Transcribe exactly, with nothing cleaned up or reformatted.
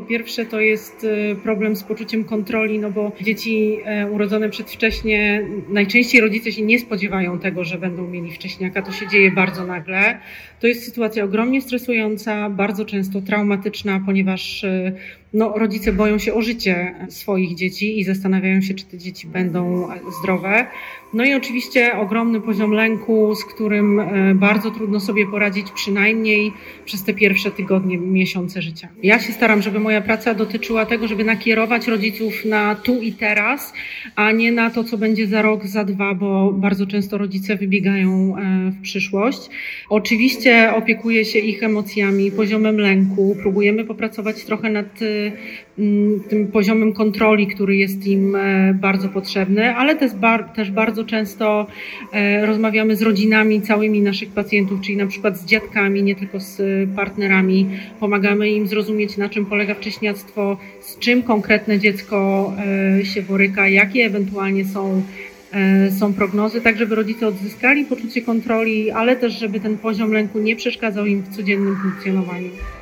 pierwsze to jest problem z poczuciem kontroli, no bo dzieci urodzone przedwcześnie, najczęściej rodzice się nie spodziewają tego, że będą mieli wcześniaka, to się dzieje bardzo nagle. To jest sytuacja ogromnie stresująca, bardzo często traumatyczna, ponieważ no, rodzice boją się o życie swoich dzieci i zastanawiają się, czy te dzieci będą zdrowe. No i oczywiście ogromny poziom lęku, z którym bardzo trudno sobie poradzić przynajmniej przez te pierwsze tygodnie, miesiące życia. Ja się staram, żeby moja praca dotyczyła tego, żeby nakierować rodziców na tu i teraz, a nie na to, co będzie za rok, za dwa, bo bardzo często rodzice wybiegają w przyszłość. Oczywiście opiekuję się ich emocjami, poziomem lęku, próbujemy popracować trochę nad tym poziomem kontroli, który jest im bardzo potrzebny, ale też, też bardzo często rozmawiamy z rodzinami całymi naszych pacjentów, czyli na przykład z dziadkami, nie tylko z partnerami. Pomagamy im zrozumieć, na czym polega wcześniactwo, z czym konkretne dziecko się boryka, jakie ewentualnie są są prognozy, tak żeby rodzice odzyskali poczucie kontroli, ale też żeby ten poziom lęku nie przeszkadzał im w codziennym funkcjonowaniu.